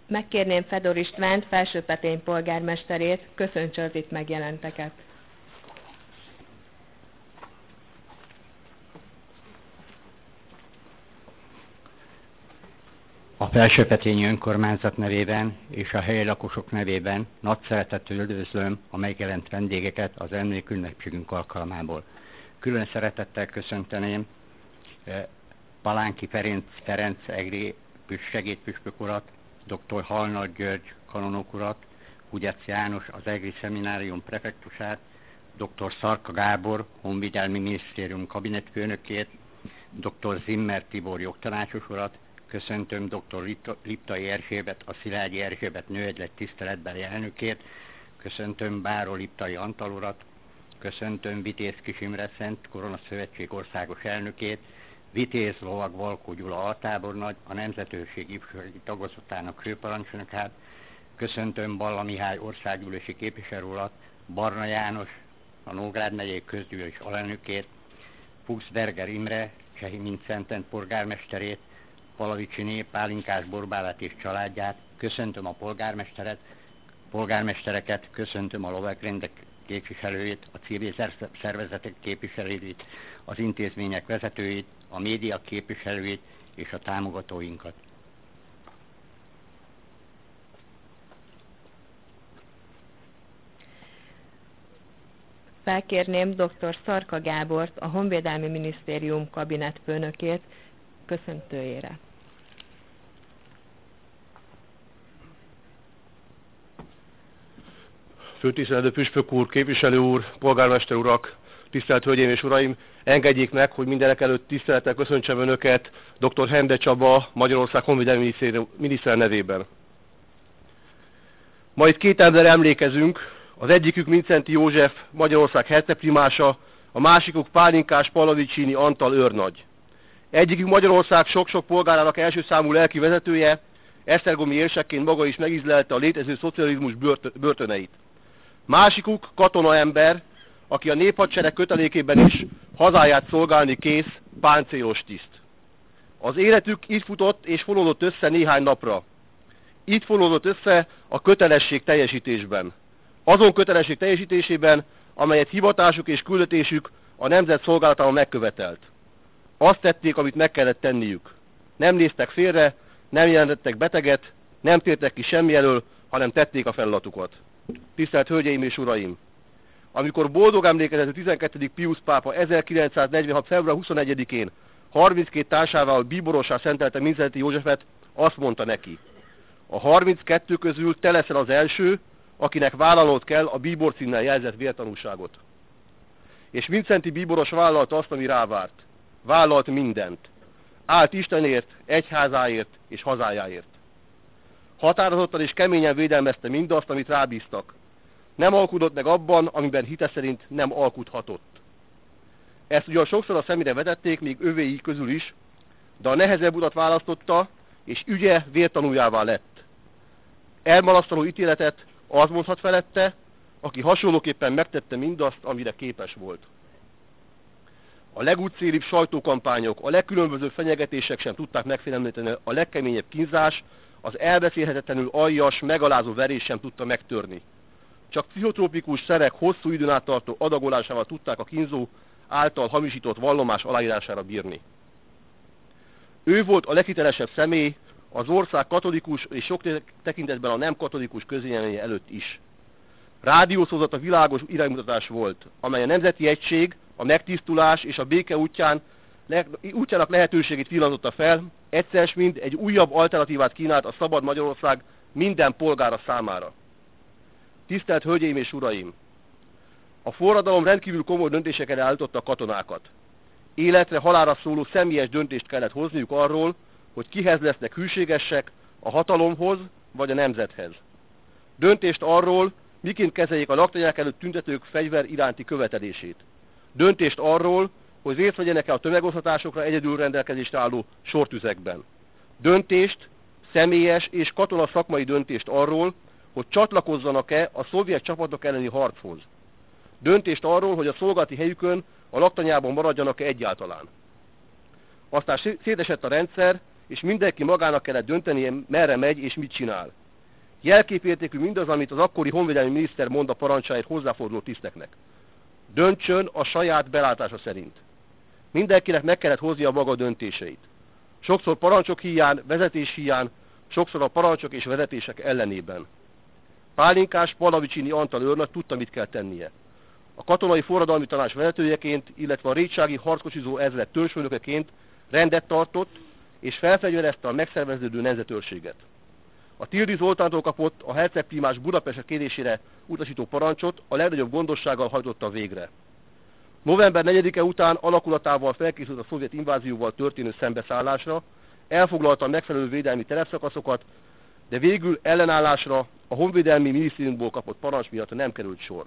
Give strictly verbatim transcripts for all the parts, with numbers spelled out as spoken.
Megkérném Fedor Istvánt, Felsőpetény polgármesterét, köszöntse az itt megjelenteket. A Felsőpetényi Önkormányzat nevében és a helyi lakosok nevében nagy szeretettel üdvözlöm a megjelent vendégeket az emlékünnepségünk alkalmából. Külön szeretettel köszönteném Palánki Ferenc, Ferenc egri segédpüspök urat, dr. Halnagh György kanonok urat, Hugyec János, az egri szeminárium prefektusát, dr. Szarka Gábor, Honvédelmi Minisztérium kabinetfőnökét, dr. Zimmer Tibor jogtanácsos urat, köszöntöm dr. Liptai Erzsébet, a Szilágyi Erzsébet Nőegylet tiszteletbeli elnökét, köszöntöm Báró Liptai Antal urat, köszöntöm Vitéz Kis Imre Szent Korona Szövetség országos elnökét, Vitéz Lovag Valkó Gyula altábornagy, a Nemzetőrség ifjúsági tagozatának főparancsnokát, köszöntöm Balla Mihály országgyűlési képviselő urat, Barna János, a Nógrád megyei közgyűlés alelnökét, Fuchs Berger Imre, Csehi Mindszentet polgármesterét, Palavicsiné Pálinkás Borbálát és családját, köszöntöm a polgármesteret, polgármestereket, köszöntöm a lovagrendek képviselőit, a civil szervezetek képviselőit, az intézmények vezetőit, a média képviselőit és a támogatóinkat. Felkérném dr. Szarka Gábort, a Honvédelmi Minisztérium kabinetfőnökét, köszöntőjére. Főtiszteletű püspök úr, képviselő úr, polgármester urak, tisztelt hölgyeim és uraim, engedjék meg, hogy mindenek előtt tisztelettel köszöntsem Önöket dr. Hende Csaba, Magyarország Honvédelmi Miniszter nevében. Ma itt két emberre emlékezünk, az egyikük Mindszenty József, Magyarország herceprimása, a másikuk Pálinkás Palavicini Antal őrnagy. Egyikük Magyarország sok-sok polgárának első számú lelki vezetője, esztergomi érsekként maga is megízlelte a létező szocializmus börtöneit. Másikuk katonaember, aki a néphadsereg kötelékében is hazáját szolgálni kész, páncélos tiszt. Az életük itt futott és fonódott össze néhány napra. Itt fonódott össze a kötelesség teljesítésben. Azon kötelesség teljesítésében, amelyet hivatásuk és küldetésük a nemzet szolgálatában megkövetelt. Azt tették, amit meg kellett tenniük. Nem néztek félre, nem jelentettek beteget, nem tértek ki semmi elől, hanem tették a feladatukat. Tisztelt hölgyeim és uraim! Amikor boldog emlékezetű tizenkettedik Piusz pápa ezerkilencszáznegyvenhat. február huszonegyedikén harminckét társával bíborossá szentelte Mindszenty Józsefet, azt mondta neki: a harminckettő közül te leszel az első, akinek vállalnod kell a bíbor címmel jelzett vértanúságot. És Mindszenty bíboros vállalta azt, ami rávárt. Vállalt mindent. Állt Istenért, egyházáért és hazájáért. Határozottan és keményen védelmezte mindazt, amit rábíztak. Nem alkudott meg abban, amiben hite szerint nem alkudhatott. Ezt ugyan sokszor a szemére vetették, még övéi közül is, de a nehezebb utat választotta, és ügye vértanújává lett. Elmalasztaló ítéletet az mondhat felette, aki hasonlóképpen megtette mindazt, amire képes volt. A legútszélibb sajtókampányok, a legkülönbözőbb fenyegetések sem tudták megfélemlíteni a legkeményebb kínzás, az elbeszélhetetlenül aljas, megalázó verés sem tudta megtörni. Csak pszichotrópikus szerek hosszú időn át tartó adagolásával tudták a kínzó által hamisított vallomás aláírására bírni. Ő volt a leghitelesebb személy az ország katolikus és sok tekintetben a nem katolikus közvéleménye előtt is. Rádiószózata világos iránymutatás volt, amely a nemzeti egység, a megtisztulás és a béke útján, le, útjának lehetőségét villantotta fel, egyszer s mind egy újabb alternatívát kínált a szabad Magyarország minden polgára számára. Tisztelt hölgyeim és uraim! A forradalom rendkívül komoly döntéseket állította a katonákat. Életre, halálra szóló személyes döntést kellett hozniuk arról, hogy kihez lesznek hűségesek, a hatalomhoz vagy a nemzethez. Döntést arról, miként kezeljék a laktanyák előtt tüntetők fegyver iránti követelését. Döntést arról, hogy részt vegyenek-e a tömegosztatásokra egyedül rendelkezésre álló sortüzekben. Döntést, személyes és katona szakmai döntést arról, hogy csatlakozzanak-e a szovjet csapatok elleni harchoz. Döntést arról, hogy a szolgálati helyükön a laktanyában maradjanak-e egyáltalán. Aztán szétesett a rendszer, és mindenki magának kellett döntenie, merre megy és mit csinál. Jelképértékű mindaz, amit az akkori honvédelmi miniszter mond a parancsáért hozzáforduló tiszteknek. Döntsön a saját belátása szerint. Mindenkinek meg kellett hoznia a maga döntéseit. Sokszor parancsok hiány, vezetés hiány, sokszor a parancsok és vezetések ellenében. Pálinkás Pallavicsini Antal őrnagy tudta, mit kell tennie. A katonai forradalmi tanács vezetőjeként, illetve a rétsági harckocsizó ezred törzsfőnökeként rendet tartott, és felfegyverezte a megszerveződő nemzetőrséget. A Tildy Zoltántól kapott a hercegprímás Budapestre kérésére utasító parancsot a legnagyobb gondossággal hajtotta végre. november negyedike után alakulatával felkészült a szovjet invázióval történő szembeszállásra, elfoglalta a megfelelő védelmi terepszakaszokat, de végül ellenállásra a honvédelmi minisztériumból kapott parancs miatt nem került sor.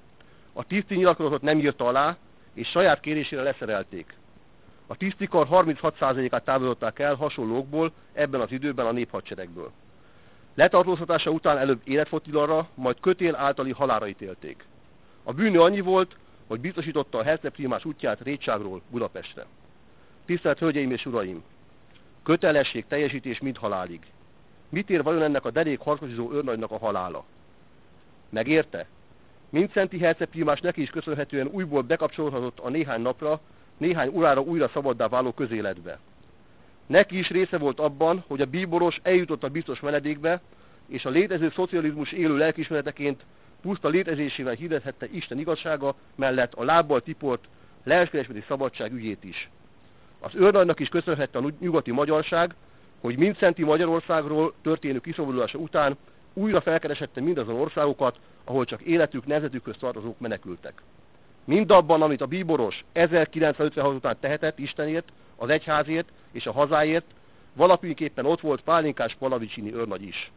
A tiszti nyilatkozatot nem írta alá, és saját kérésére leszerelték. A tisztikar harminchat százalékát távolították el hasonlókból ebben az időben a néphadseregből. Letartóztatása után előbb életfogytiglanra, majd kötél általi halálra ítélték. A bűnő annyi volt, hogy biztosította a hercegprímás útját Rétságról Budapestre. Tisztelt Hölgyeim és Uraim! Kötelesség teljesítés mind halálig. Mit ér vajon ennek a derék harckocsizó őrnagynak a halála? Megérte? Mindszenty hercegprímás neki is köszönhetően újból bekapcsolódhatott a néhány napra, néhány órára újra szabaddá váló közéletbe. Neki is része volt abban, hogy a bíboros eljutott a biztos menedékbe, és a létező szocializmus élő lelkiismereteként puszta létezésével hirdethette Isten igazsága mellett a lábbal tipolt lelkiismereti szabadság ügyét is. Az őrnagynak is köszönhette a nyugati magyarság, hogy Mindszenty Magyarországról történő kiszabadulása után újra felkeresette mindazon országokat, ahol csak életük, nemzetükhöz tartozók menekültek. Mindabban, amit a bíboros ezerkilencszázötvenhat után tehetett Istenért, az egyházért és a hazáért, valakiképpen ott volt Pálinkás Pallavicsini őrnagy is.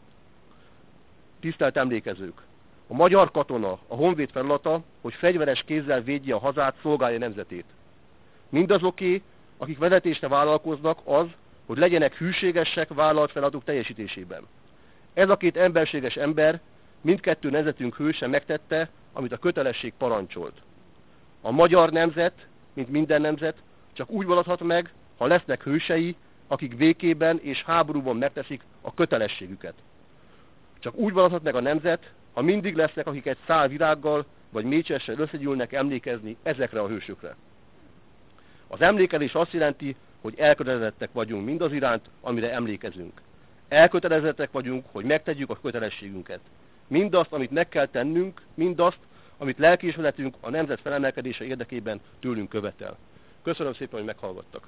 Tisztelt emlékezők! A magyar katona, a honvéd feladata, hogy fegyveres kézzel védje a hazát, szolgálja nemzetét. Mindazoké, akik vezetésre vállalkoznak, az, hogy legyenek hűségesek vállalt feladatuk teljesítésében. Ez a két emberséges ember mindkettő nemzetünk hőse megtette, amit a kötelesség parancsolt. A magyar nemzet, mint minden nemzet, csak úgy maradhat meg, ha lesznek hősei, akik békében és háborúban megteszik a kötelességüket. Csak úgy maradhat meg a nemzet, ha mindig lesznek, akik egy szál virággal vagy mécsessel összegyűlnek emlékezni ezekre a hősökre. Az emlékelés azt jelenti, hogy elkötelezettek vagyunk mindaz iránt, amire emlékezünk. Elkötelezettek vagyunk, hogy megtegyük a kötelességünket. Mindazt, amit meg kell tennünk, mindazt, amit lelkiismeretünk a nemzet felemelkedése érdekében tőlünk követel. Köszönöm szépen, hogy meghallgattak.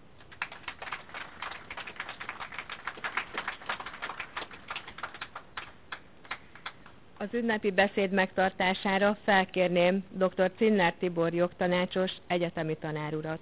Az ünnepi beszéd megtartására felkérném dr. Czinner Tibor jogtanácsos egyetemi tanárurat.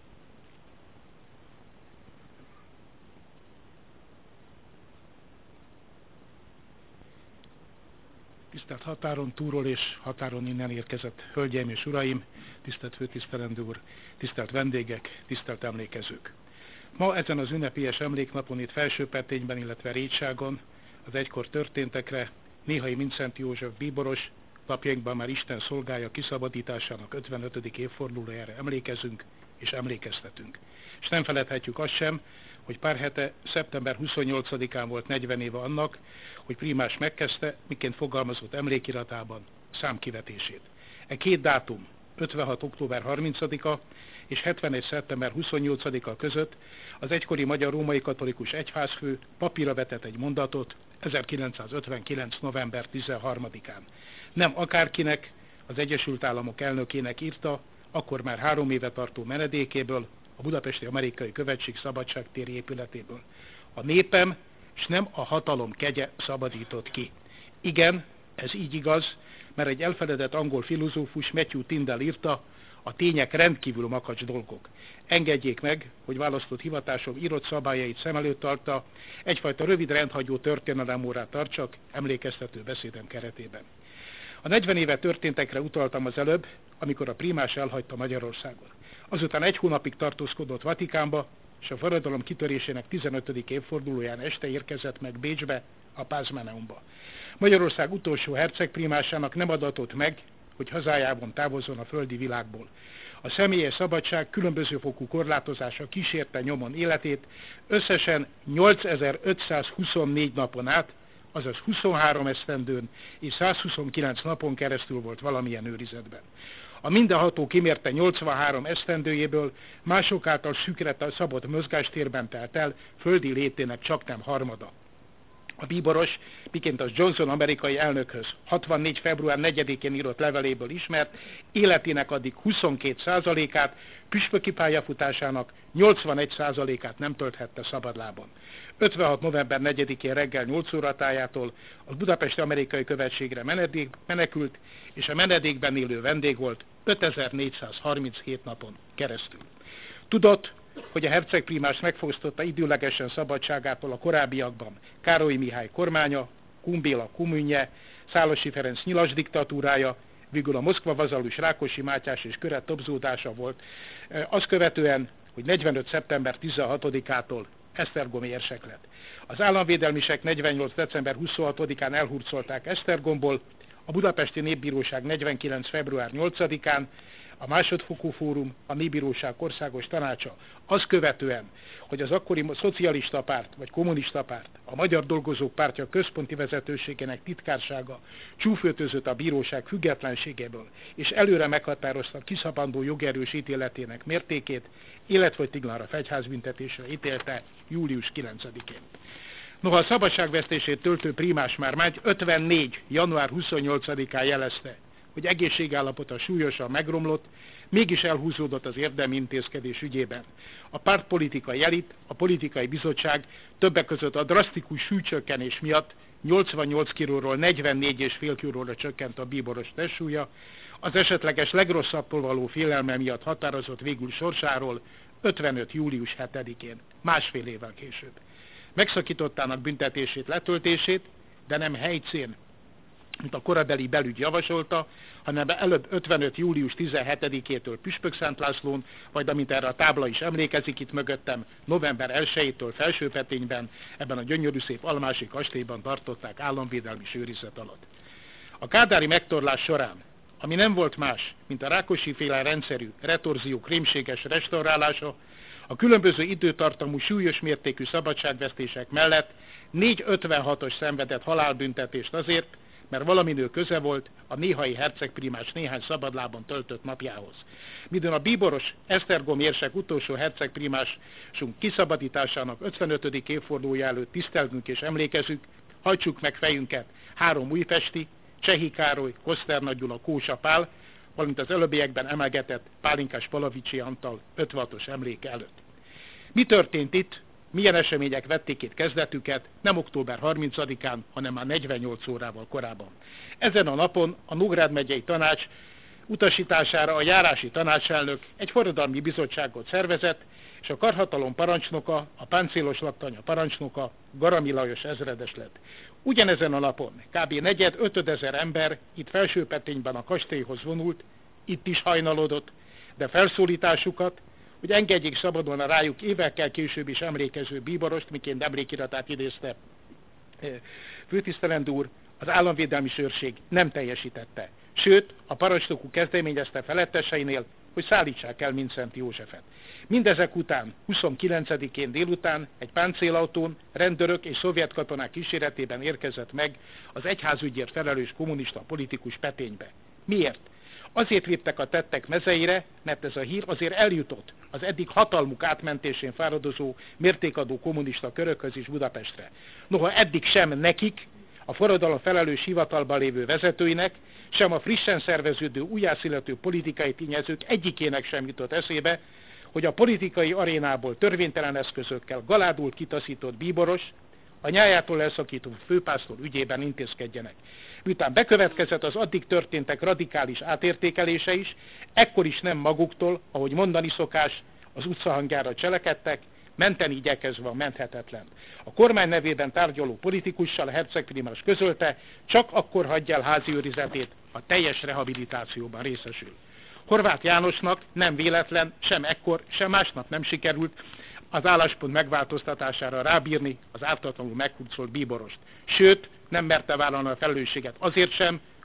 Tisztelt határon túlról és határon innen érkezett hölgyeim és uraim, tisztelt főtisztelendő úr, tisztelt vendégek, tisztelt emlékezők! Ma ezen az ünnepélyes emléknapon itt Felsőpetényben, illetve Rétságon az egykor történtekre Néhai Mindszenty József bíboros, napjainkban már Isten szolgája kiszabadításának ötvenötödik évfordulójára emlékezünk és emlékeztetünk. És nem feledhetjük azt sem, hogy pár hete, szeptember huszonnyolcadikán volt negyven éve annak, hogy Prímás megkezdte, miként fogalmazott emlékiratában számkivetését. E két dátum, ötvenhat október harmincadika és hetvenegy szeptember huszonnyolcadika között az egykori magyar római katolikus egyházfő papírra vetett egy mondatot ezerkilencszázötvenkilenc november tizenharmadikán. Nem akárkinek, az Egyesült Államok elnökének írta, akkor már három éve tartó menedékéből, a Budapesti Amerikai Követség szabadságtéri épületéből. A népem, és nem a hatalom kegye szabadított ki. Igen, ez így igaz, mert egy elfeledett angol filozófus Matthew Tyndall írta, a tények rendkívül makacs dolgok. Engedjék meg, hogy választott hivatásom írott szabályait szem előtt tartta, egyfajta rövid rendhagyó történelemórát tartsak emlékeztető beszédem keretében. A negyven éve történtekre utaltam az előbb, amikor a Prímás elhagyta Magyarországon. Azután egy hónapig tartózkodott Vatikánba, és a forradalom kitörésének tizenötödik évfordulóján este érkezett meg Bécsbe, a Pázmáneumba. Magyarország utolsó hercegprímásának nem adatott meg, hogy hazájában távozzon a földi világból. a személyes szabadság különböző fokú korlátozása kísérte nyomon életét összesen nyolcezer-ötszázhuszonnégy napon át, azaz huszonhárom esztendőn és százhuszonkilenc napon keresztül volt valamilyen őrizetben. A mindenható kimérte nyolcvanhárom esztendőjéből mások által szűkre szabott mozgástérben telt el földi létének csaknem harmada. A bíboros, miként az Johnson amerikai elnökhöz hatvannégy. február negyedikén írott leveléből ismert, életének addig huszonkét százalékát, püspöki pályafutásának nyolcvanegy százalékát nem tölthette szabadlábon. ötvenhat. november negyedikén reggel nyolc óra tájától a budapesti amerikai követségre menedék, menekült, és a menedékben élő vendég volt ötezer-négyszázharminchét napon keresztül. Tudott, hogy a hercegprímás megfosztotta időlegesen szabadságától a korábbiakban Károly Mihály kormánya, Kun Béla kommunje, Szálasi Ferenc nyilas diktatúrája, végül a Moszkva vazalus Rákosi Mátyás és köre tobzódása volt, azt követően, hogy negyvenöt. szeptember tizenhatodikától esztergomi érsek lett. Az államvédelmisek negyvennyolc. december huszonhatodikán elhurcolták Esztergomból, a Budapesti Népbíróság negyvenkilenc. február nyolcadikán, a másodfokú fórum, a Népbíróság országos tanácsa, azt követően, hogy az akkori szocialista párt vagy kommunista párt, a Magyar Dolgozók Pártja központi vezetőségének titkársága csúföltözött a bíróság függetlenségéből, és előre meghatározta kiszabandó jogerős ítéletének mértékét, életfogytiglanra fegyházbüntetésre ítélte július kilencedikén. Noha a szabadságvesztését töltő prímás már már ötvennégy. január huszonnyolcadikán jelezte, hogy egészségállapota súlyosan megromlott, mégis elhúzódott az érdemi intézkedés ügyében. A pártpolitikai elit, a politikai bizottság többek között a drasztikus súlycsökkenés miatt nyolcvannyolc kilóról negyvennégy egész öt kilóra csökkent a bíboros testsúlya, az esetleges legrosszabbtól való félelme miatt határozott végül sorsáról ötvenöt. július hetedikén, másfél évvel később. Megszakítottának büntetését, letöltését, de nem helycén, mint a korabeli belügy javasolta, hanem előbb ötvenöt. július tizenhetedikétől Püspökszent Lászlón, vagy amint erre a tábla is emlékezik itt mögöttem, november elsejétől Felsőfetényben, ebben a gyönyörű szép almási kastélyban tartották államvédelmi őrizet alatt. A kádári megtorlás során, ami nem volt más, mint a Rákosi-féle rendszerű retorziók rémséges restaurálása, a különböző időtartamú súlyos mértékű szabadságvesztések mellett négy ötvenhatos szenvedett halálbüntetést azért, mert valaminő köze volt a néhai hercegprímás néhány szabadlábon töltött napjához. Midőn a bíboros Esztergom érsek utolsó hercegprímásunk kiszabadításának ötvenötödik évfordulója előtt tisztelgünk és emlékezünk, hajtsuk meg fejünket három újpesti, Csehi Károly, Koszter Nagy Gyula, Kósa Pál, valamint az előbbiekben emelgetett Pálinkás Palavicsi Antal ötvenhatos emléke előtt. Mi történt itt? Milyen események vették itt kezdetüket, nem október harmincadikán, hanem már negyvennyolc órával korábban. Ezen a napon a Nógrád megyei tanács utasítására a járási tanácselnök egy forradalmi bizottságot szervezett, és a karhatalom parancsnoka, a páncélos laktanya parancsnoka Garami Lajos ezredes lett. Ugyanezen a napon kb. negyed ötödezer ember itt Felsőpetényben a kastélyhoz vonult, itt is hajnalodott, de felszólításukat, hogy engedjék szabadon a rájuk évekkel később is emlékező bíborost, miként emlékiratát idézte főtisztelendő úr, az államvédelmi őrség nem teljesítette. Sőt, a parancsnokuk kezdeményezte feletteseinél, hogy szállítsák el Mindszenty Józsefet. Mindezek után, huszonkilencedikén délután egy páncélautón rendőrök és szovjet katonák kíséretében érkezett meg az egyházügyért felelős kommunista politikus Peténybe. Miért? Azért léptek a tettek mezeire, mert ez a hír azért eljutott az eddig hatalmuk átmentésén fáradozó, mértékadó kommunista körökhöz is Budapestre. Noha eddig sem nekik, a forradalom felelős hivatalban lévő vezetőinek, sem a frissen szerveződő, újjászülető politikai tényezők egyikének sem jutott eszébe, hogy a politikai arénából törvénytelen eszközökkel galádul kitaszított bíboros, a nyájától elszakító főpásztor ügyében intézkedjenek. Miután bekövetkezett az addig történtek radikális átértékelése is, ekkor is nem maguktól, ahogy mondani szokás, az utcahangjára cselekedtek, menteni igyekezve a menthetetlen. A kormány nevében tárgyaló politikussal a hercegprímás közölte, csak akkor hagyja el házi őrizetét, a teljes rehabilitációban részesül. Horváth Jánosnak nem véletlen, sem ekkor, sem másnap nem sikerült az álláspont megváltoztatására rábírni az ártatlanul meghurcolt bíborost. Sőt, nem merte vállalni a felelősséget azért sem,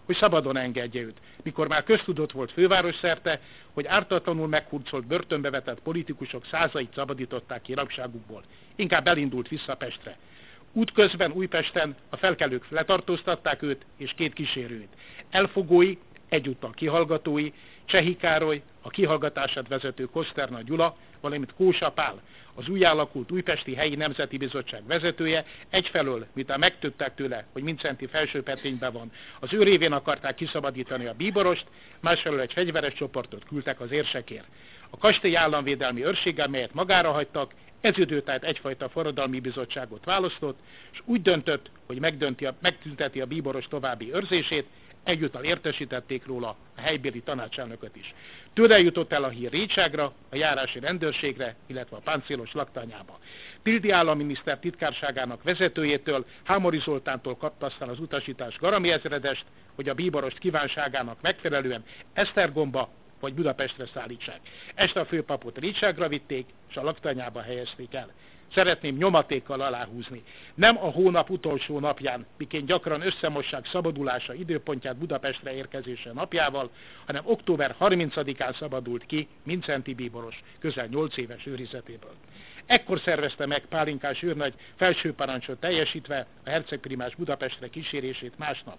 hogy szabadon engedje őt, mikor már köztudott volt főváros szerte, hogy ártatlanul meghurcolt, börtönbe vetett politikusok százait szabadították ki rabságukból. Inkább elindult vissza Pestre. Útközben Újpesten a felkelők letartóztatták őt és két kísérőt. Elfogói, egyúttal kihallgatói, Csehi Károly, a kihallgatását vezető Koszterna Gyula, valamint Kósa Pál, az újjáalakult Újpesti Helyi Nemzeti Bizottság vezetője, egyfelől, miután megtudták tőle, hogy Mindszenty Felsőpetrényben van, az ő révén akarták kiszabadítani a bíborost, másfelől egy fegyveres csoportot küldtek az érsekért. A kastély államvédelmi őrséggel, melyet magára hagytak, ez idő tájt egyfajta forradalmi bizottságot választott, és úgy döntött, hogy megdönti a, megtünteti a bíboros további őrzését, egyúttal értesítették róla a helybéli tanácselnököt is. Tőle jutott el a hír Récságra, a járási rendőrségre, illetve a páncélos laktanyába. Tildi államminiszter titkárságának vezetőjétől, Hámori Zoltántól kapta aztán az utasítás Garami ezredest, hogy a bíborost kívánságának megfelelően Esztergomba vagy Budapestre szállítsák. Este a főpapot Récságra vitték, és a laktanyába helyezték el. Szeretném nyomatékkal aláhúzni. Nem a hónap utolsó napján, miként gyakran összemossák szabadulása időpontját Budapestre érkezése napjával, hanem október harmincadikán szabadult ki Mindszenty bíboros, közel nyolc éves őrizetéből. Ekkor szervezte meg Pálinkás őrnagy felső parancsot teljesítve a hercegprimás Budapestre kísérését másnap.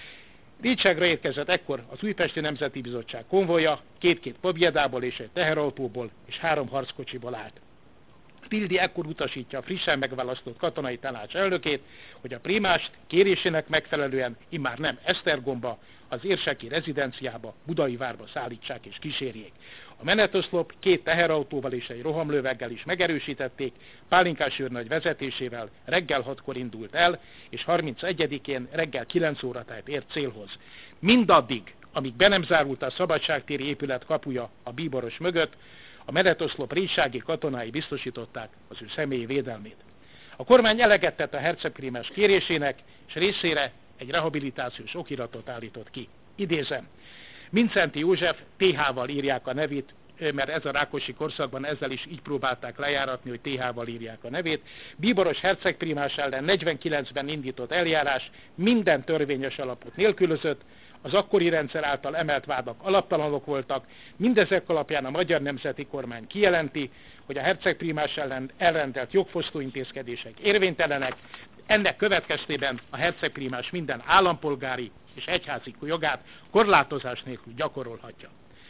Récságra érkezett ekkor az Újpesti Nemzeti Bizottság konvoja, két-két pobjedából és egy teherautóból és három harckocsiból állt. Tildi ekkor utasítja a frissen megválasztott katonai tanács elnökét, hogy a primást kérésének megfelelően immár nem Esztergomba, az érseki rezidenciába, Budai várba szállítsák és kísérjék. A menetoszlop két teherautóval és egy rohamlőveggel is megerősítették, Pálinkás őrnagy vezetésével reggel hatkor indult el, és harmincegyedikén reggel kilenc óra tájt ért célhoz. Mindaddig, amíg be nem zárult a szabadságtéri épület kapuja a bíboros mögött, a menetoszlop récsági katonái biztosították az ő személyi védelmét. A kormány eleget tett a hercegprímás kérésének, és részére egy rehabilitációs okiratot állított ki. Idézem, Mindszenty József té há-val írják a nevét, mert ez a rákosi korszakban ezzel is így próbálták lejáratni, hogy té há-val írják a nevét. Bíboros hercegprímás ellen negyvenkilencben indított eljárás minden törvényes alapot nélkülözött, az akkori rendszer által emelt vádak alaptalanok voltak, mindezek alapján a magyar nemzeti kormány kijelenti, hogy a hercegprímás ellen elrendelt jogfosztó intézkedések érvénytelenek, ennek következtében a hercegprímás minden állampolgári és egyházi jogát korlátozás nélkül gyakorolhatja.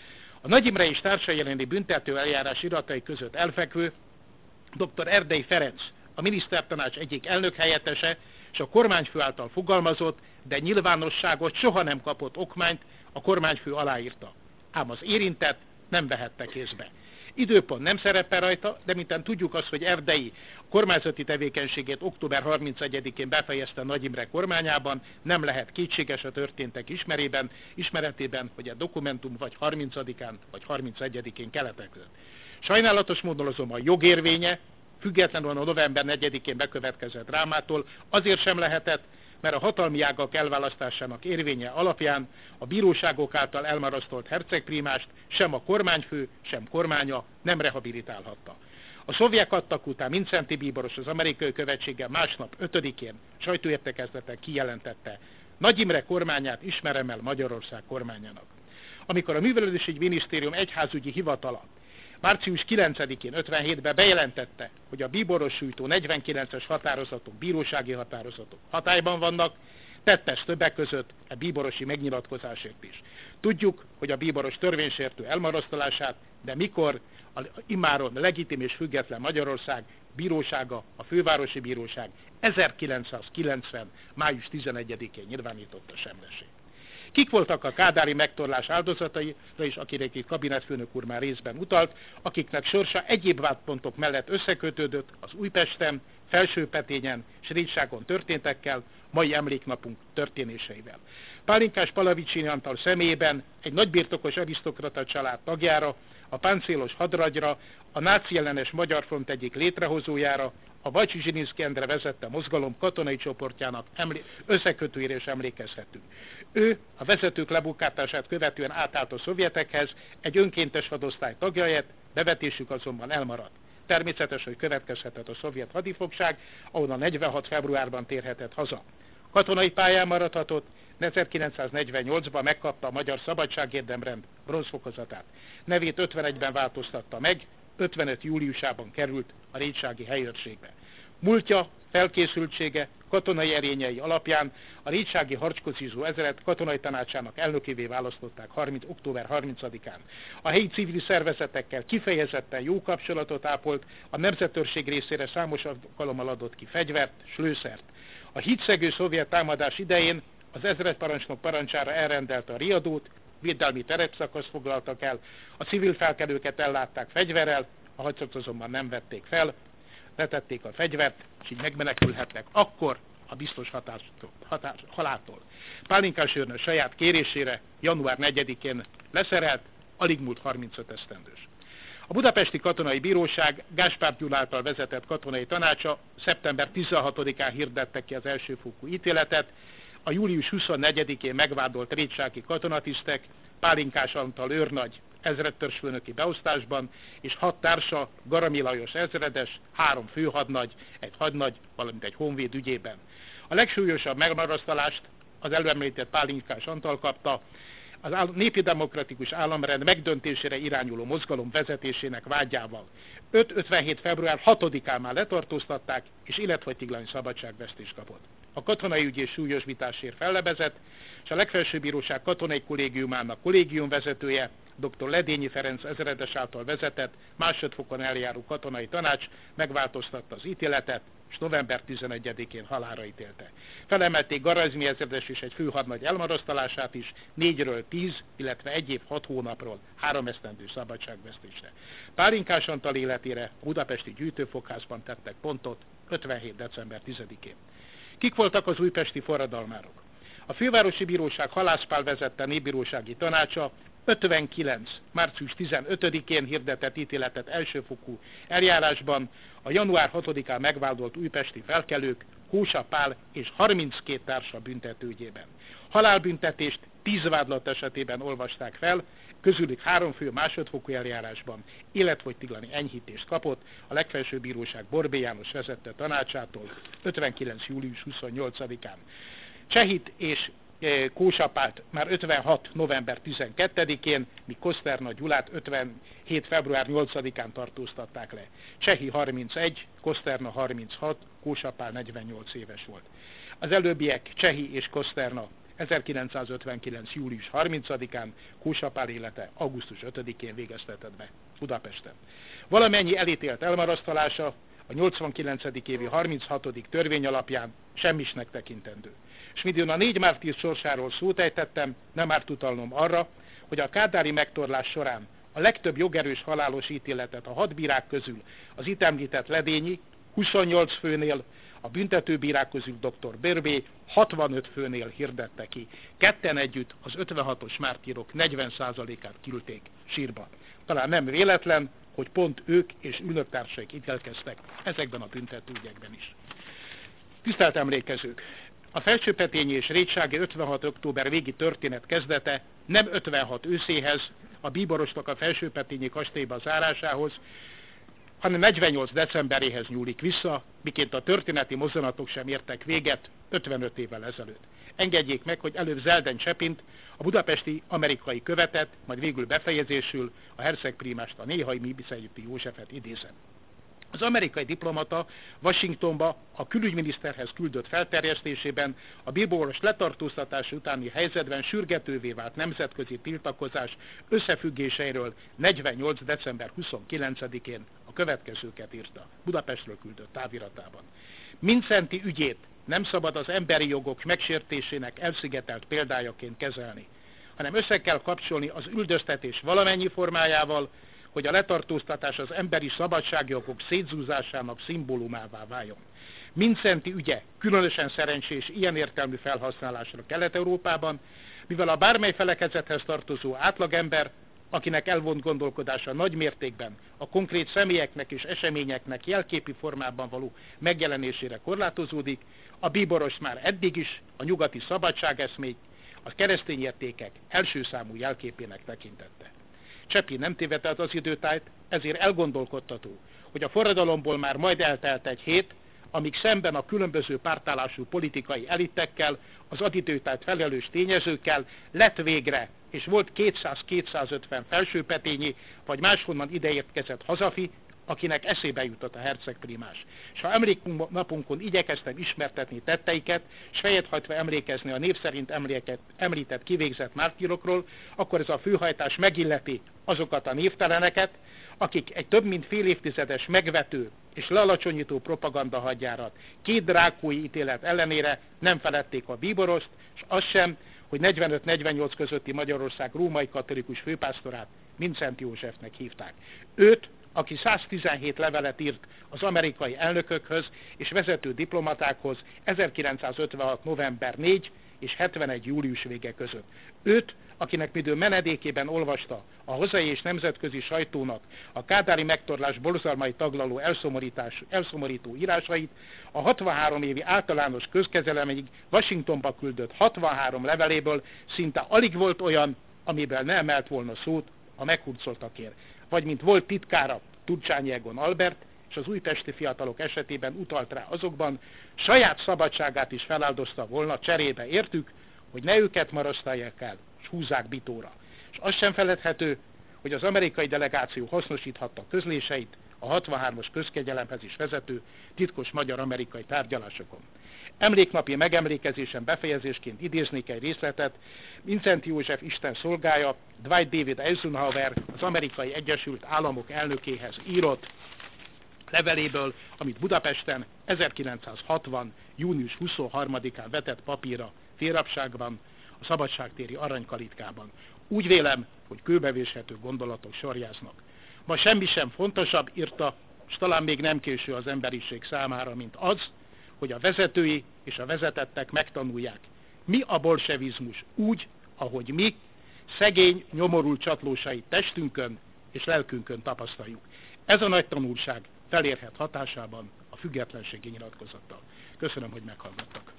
A Nagy Imre és társai elleni büntető eljárás iratai között elfekvő dr. Erdei Ferenc, a minisztertanács egyik elnökhelyettese, és a kormányfő által fogalmazott, de nyilvánosságot soha nem kapott okmányt a kormányfő aláírta. Ám az érintett nem vehette kézbe. Időpont nem szerepel rajta, de mintán tudjuk azt, hogy Erdei kormányzati tevékenységét október harmincegyedikén befejezte Nagy Imre kormányában, nem lehet kétséges a történtek ismerében, ismeretében, hogy a dokumentum vagy harmincadikán vagy harmincegyedikén keletek között. Sajnálatos módon azonban jogérvénye, függetlenül a november negyedikén bekövetkezett drámától, azért sem lehetett, mert a hatalmi ágak elválasztásának érvénye alapján a bíróságok által elmarasztolt hercegprímást sem a kormányfő, sem kormánya nem rehabilitálhatta. A szovjet adtak után Mindszenty bíboros az amerikai követséggel másnap ötödikén sajtóértekezleten kijelentette, Nagy Imre kormányát ismerem el Magyarország kormányának. Amikor a Művelődésügyi Minisztérium egyházügyi hivatala március kilencedikén ötvenhétben bejelentette, hogy a bíboros sújtó negyvenkilences határozatok, bírósági határozatok hatályban vannak, tette ezt többek között a bíborosi megnyilatkozásért is. Tudjuk, hogy a bíboros törvénysértő elmarasztalását, de mikor a immáron legitim és független Magyarország bírósága, a fővárosi bíróság ezerkilencszázkilencven. május tizenegyedikén nyilvánította semlessé. Kik voltak a kádári megtorlás áldozatai, és akire itt kabinetfőnök úr már részben utalt, akiknek sorsa egyéb vádpontok mellett összekötődött az Újpesten, Felsőpetényen és Récságon történtekkel, mai emléknapunk történéseivel. Pálinkás Palavicsini Antal személyében egy nagybirtokos arisztokrata család tagjára, a páncélos hadragyra, a náci ellenes Magyar Front egyik létrehozójára, a Vajcsi Zsilinszky Endre vezette mozgalom katonai csoportjának emlé- összekötőjére is emlékezhetünk. Ő a vezetők lebukátását követően átállt a szovjetekhez, egy önkéntes hadosztály tagja lett, bevetésük azonban elmaradt. Természetes, hogy következhetett a szovjet hadifogság, ahonnan negyvenhat februárban térhetett haza. Katonai pályán maradhatott, ezerkilencszáznegyvennyolcban megkapta a Magyar Szabadságérdemrend bronzfokozatát. Nevét ötvenegyben változtatta meg, ötvenöt júliusában került a rétsági helyőrségbe. Múltja, felkészültsége, katonai erényei alapján a rétsági harckocizó ezred katonai tanácsának elnökévé választották október harmincadikán. A helyi civil szervezetekkel kifejezetten jó kapcsolatot ápolt, a nemzetőrség részére számos alkalommal adott ki fegyvert, slőszert. A hídszegő szovjet támadás idején az ezredparancsnok parancsára elrendelte a riadót, védelmi terepszakaszt foglaltak el, a civil felkelőket ellátták fegyverrel, a hadszort azonban nem vették fel, letették a fegyvert, és így megmenekülhettek akkor a biztos hatástól, hatás, haláltól. Pálinkás őrnő saját kérésére január negyedikén leszerelt, alig múlt harmincöt esztendős. A Budapesti Katonai Bíróság Gáspár Gyula által vezetett katonai tanácsa szeptember tizenhatodikán hirdette ki az elsőfokú ítéletet, a július huszonnegyedikén megvádolt rétsági katonatisztek, Pálinkás Antal őrnagy ezredtörzsfőnöki beosztásban, és hat társa, Garami Lajos ezredes, három főhadnagy, egy hadnagy, valamint egy honvéd ügyében. A legsúlyosabb megmarasztalást az előemlített Pálinkás Antal kapta, az népi demokratikus államrend megdöntésére irányuló mozgalom vezetésének vágyával. öt ötvenhét február hatodikán már letartóztatták, és életfogytiglani szabadságvesztést kapott. A katonai ügyész súlyosbításért fellebezett, és a legfelsőbb bíróság katonai kollégiumának kollégiumvezetője, dr. Ledényi Ferenc ezredes által vezetett másodfokon eljáró katonai tanács megváltoztatta az ítéletet, és november tizenegyedikén halálra ítélte. Felemelték Garazmi ezredes és egy főhadnagy elmarasztalását is négyről tíz, illetve egy év hat hónapról három esztendő szabadságvesztésre. Pálinkás Antal életére a budapesti gyűjtőfogházban tettek pontot ötvenhét december tizedikén. Kik voltak az újpesti forradalmárok? A Fővárosi Bíróság Halász Pál vezette népbírósági tanácsa ötvenkilenc. március tizenötödikén hirdetett ítéletet elsőfokú eljárásban a január hatodikán megvádolt újpesti felkelők, Kósa Pál és harminckét társa büntetőügyében. Halálbüntetést tíz vádlat esetében olvasták fel, közülük három fő másodfokú eljárásban életfogytiglani enyhítést kapott a legfelsőbb bíróság Borbély János vezette tanácsától ötvenkilenc. július huszonnyolcadikán. Csehit és Kósa Pált már ötvenhat. november tizenkettedikén, míg Koszterna Gyulát ötvenhét. február nyolcadikán tartóztatták le. Csehi harmincegy, Koszterna harminchat, Kósa Pál negyvennyolc éves volt. Az előbbiek, Csehi és Koszterna ezerkilencszázötvenkilenc. július harmincadikán, Kósa Pál élete augusztus ötödikén végeztetett be Budapesten. Valamennyi elítélt elmarasztalása a nyolcvankilencedik évi harminchatodik törvény alapján semmisnek tekintendő. És midőn a négy mártír sorsáról szót ejtettem, nem árt utalnom arra, hogy a kádári megtorlás során a legtöbb jogerős halálos ítéletet a hat bírák közül az itt említett Ledényi huszonnyolc főnél, a büntetőbírák közül dr. Borbély hatvanöt főnél hirdette ki. Ketten együtt az ötvenhatos mártírok negyven százalékát küldték sírba. Talán nem véletlen, hogy pont ők és ülnöktársaik ítélkeztek ezekben a büntetőügyekben is. Tisztelt emlékezők! A Felsőpetényi és Rétsági ötvenhat. október végi történet kezdete nem ötvenhat őszéhez, a bíborosnak a Felsőpetényi kastélyba zárásához, hanem negyvennyolc decemberéhez nyúlik vissza, miként a történeti mozzanatok sem értek véget ötvenöt évvel ezelőtt. Engedjék meg, hogy előbb Zelden Csepint, a budapesti amerikai követet, majd végül befejezésül a hercegprímást, a néhai Mibicejüti Józsefet idézem. Az amerikai diplomata Washingtonba a külügyminiszterhez küldött felterjesztésében a bíboros letartóztatás utáni helyzetben sürgetővé vált nemzetközi tiltakozás összefüggéseiről negyvennyolc. december huszonkilencedikén a következőket írta Budapestről küldött táviratában. Mindszenty ügyét nem szabad az emberi jogok megsértésének elszigetelt példájaként kezelni, hanem össze kell kapcsolni az üldöztetés valamennyi formájával, hogy a letartóztatás az emberi szabadságjogok szétzúzásának szimbólumává váljon. Mindszenty ügye különösen szerencsés ilyen értelmű felhasználásra Kelet-Európában, mivel a bármely felekezethez tartozó átlagember, akinek elvont gondolkodása nagy mértékben a konkrét személyeknek és eseményeknek jelképi formában való megjelenésére korlátozódik, a bíboros már eddig is a nyugati szabadságeszmény, a keresztény értékek első számú jelképének tekintette. Csepi nem tévedett az időtájt, ezért elgondolkodtató, hogy a forradalomból már majd eltelt egy hét, amíg szemben a különböző pártállású politikai elitekkel, az adidőtelt felelős tényezőkkel lett végre, és volt kétszáz-kétszázötven felsőpetényi, vagy máshonnan ideérkezett hazafi, akinek eszébe jutott a hercegprímás. És ha emléknapunkon igyekeztem ismertetni tetteiket, s fejet hajtva emlékezni a név szerint említett kivégzett mártírokról, akkor ez a főhajtás megilleti azokat a névteleneket, akik egy több mint fél évtizedes megvető és lealacsonyító propaganda hadjárat, két drákói ítélet ellenére nem feledték a bíboroszt, és az sem, hogy negyvenöt-negyvennyolc közötti Magyarország római katolikus főpásztorát Mindszenty Józsefnek hívták. Őt, aki száztizenhét levelet írt az amerikai elnökökhöz és vezető diplomatákhoz ezerkilencszázötvenhat november negyedike és hetvenegy július vége között. Őt, akinek midő menedékében olvasta a hazai és nemzetközi sajtónak a kádári megtorlás borzalmai taglaló elszomorítás, elszomorító írásait, a hatvanhárom évi általános közkezelemig Washingtonba küldött hatvanhárom leveléből szinte alig volt olyan, amiben ne emelt volna szót a meghurcoltakért. Vagy mint volt titkára Turcsányi Egon Albert, és az újpesti fiatalok esetében utalt rá azokban, saját szabadságát is feláldozta volna cserébe értük, hogy ne őket marasztalják el, és húzzák bitóra. És az sem feledhető, hogy az amerikai delegáció hasznosíthatta közléseit a hatvanhármas közkegyelemhez is vezető titkos magyar-amerikai tárgyalásokon. Emléknapi megemlékezésen befejezésként idéznék egy részletet Mindszenty József Isten szolgája, Dwight David Eisenhower, az Amerikai Egyesült Államok elnökéhez írott leveléből, amit Budapesten ezerkilencszázhatvan. június huszonharmadikán vetett papírra félrapságban, a Szabadságtéri Aranykalitkában. Úgy vélem, hogy kőbevéshető gondolatok sorjáznak. Ma semmi sem fontosabb, írta, és talán még nem késő az emberiség számára, mint az, hogy a vezetői és a vezetettek megtanulják, mi a bolsevizmus úgy, ahogy mi, szegény, nyomorult csatlósai testünkön és lelkünkön tapasztaljuk. Ez a nagy tanulság felérhet hatásában a függetlenségi nyilatkozattal. Köszönöm, hogy meghallgattak.